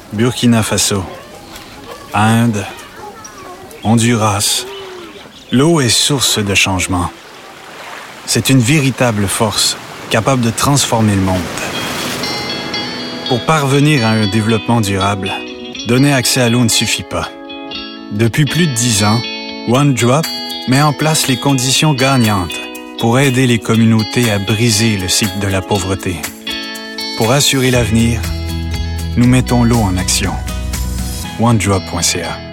Burkina Faso, Inde, Honduras. L'eau est source de changement. C'est une véritable force capable de transformer le monde. Pour parvenir à un développement durable, donner accès à l'eau ne suffit pas. Depuis plus de 10 ans, One Drop met en place les conditions gagnantes pour aider les communautés à briser le cycle de la pauvreté. Pour assurer l'avenir, nous mettons l'eau en action. OneDrop.ca